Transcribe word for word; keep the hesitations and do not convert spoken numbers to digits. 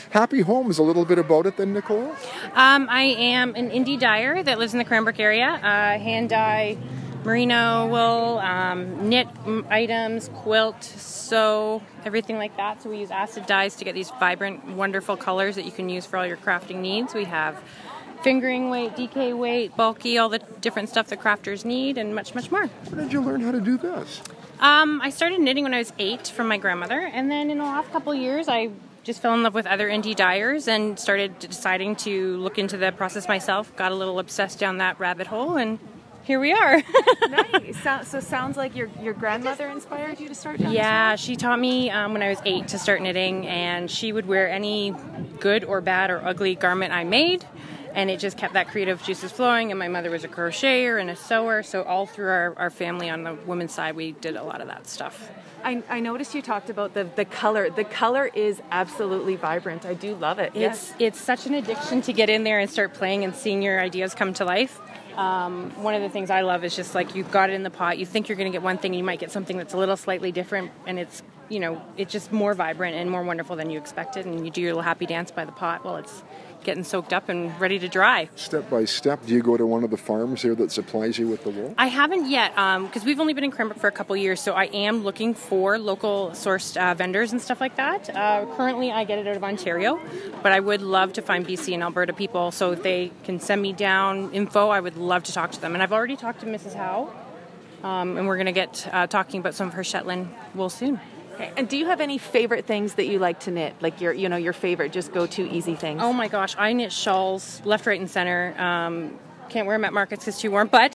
Happy Homes, a little bit about it then, Nicole? Um, I am an indie dyer that lives in the Cranbrook area. Uh, hand dye merino wool, um, knit items, quilt, sew, everything like that. So we use acid dyes to get these vibrant, wonderful colors that you can use for all your crafting needs. We have fingering weight, D K weight, bulky, all the different stuff that crafters need, and much, much more. Where did you learn how to do this? Um, I started knitting when I was eight from my grandmother, and then in the last couple of years, I just fell in love with other indie dyers and started deciding to look into the process myself. Got a little obsessed down that rabbit hole, and here we are. Nice. So, so sounds like your your grandmother inspired you to start down Yeah, this she taught me um, when I was eight to start knitting, and she would wear any good or bad or ugly garment I made. And it just kept that creative juices flowing. And my mother was a crocheter and a sewer. So all through our, our family on the women's side, we did a lot of that stuff. I, I noticed you talked about the, the color. The color is absolutely vibrant. I do love it. It's Yes. it's such an addiction to get in there and start playing and seeing your ideas come to life. Um, one of the things I love is just like you've got it in the pot. You think you're going to get one thing, and you might get something that's a little slightly different. And it's, you know, it's just more vibrant and more wonderful than you expected. And you do your little happy dance by the pot while it's getting soaked up and ready to dry. Step by step, do you go to one of the farms here that supplies you with the wool? I haven't yet, because um, we've only been in Cranbrook for a couple years, so I am looking for local sourced uh, vendors and stuff like that. Uh, currently, I get it out of Ontario, but I would love to find B C and Alberta people, so if they can send me down info, I would love to talk to them. And I've already talked to Missus Howe, um, and we're going to get uh, talking about some of her Shetland wool soon. Okay. And do you have any favorite things that you like to knit? Like your, you know, your favorite, just go-to easy things? Oh my gosh, I knit shawls left, right, and center. Um, can't wear them at markets because it's too warm, but